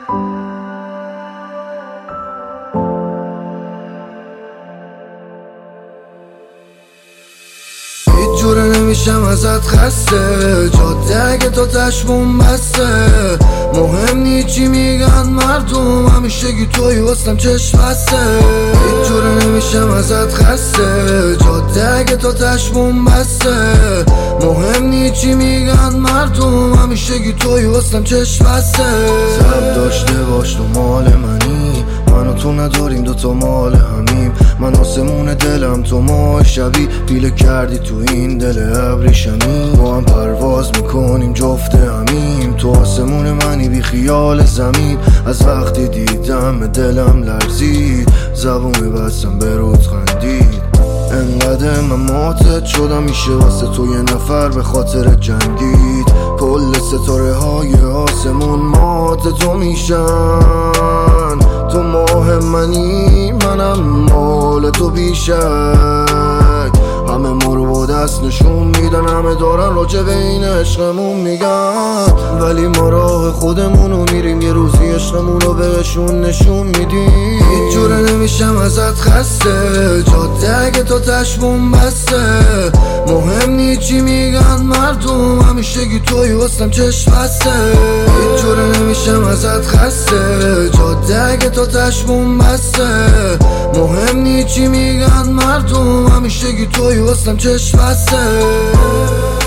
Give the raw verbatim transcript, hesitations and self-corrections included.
هیچ جوره نمیشم ازت خسته، جاده اگه تا تشبون بسته. مهم نی چی میگن مردم، همیشگی توی وسطم چشم بسته. هیچ جوره نمیشم ازت خسته، جاده اگه تا تشبون بسته. مهم نی چی میگن مردم، همیشگی توی وسطم چشم بسته. سب داشته باش تو مال منی، من و تو نداریم دوتا مال همیم. من آسمون دلم تو ماه شبی، پیله کردی تو این دل ابریشمی. با هم پرواز میکنیم جفت همیم، تو آسمون منی بی خیال زمین. از وقتی دیدم دلم لرزید، زبون بستم به رود خندید. انقدر من ماتت شدم میشه واسه تو یه نفر به خاطر جنگید. کل ستاره های آسمون مات تو میشن، تو ماه منی منم مال تو بیشک. همه ما رو با دست نشون میدن، همه دارن راجع به این عشقمون میگن، ولی ما راه خودمونو میریم. یه روزی عشقمونو بهشون نشون میدیم. هیچ جوره نمیشم ازت خسته، جاده اگه تا تشبون بسته. مهم نی چی میگن مردم، همیشگی توی وسطم چشم بسته. هیچ جوره نمیشم ازت خسته، جاده اگه تا تشبون بسته. مهم نی چی میگن مردم، همیشگی توی وسطم چشم بسته.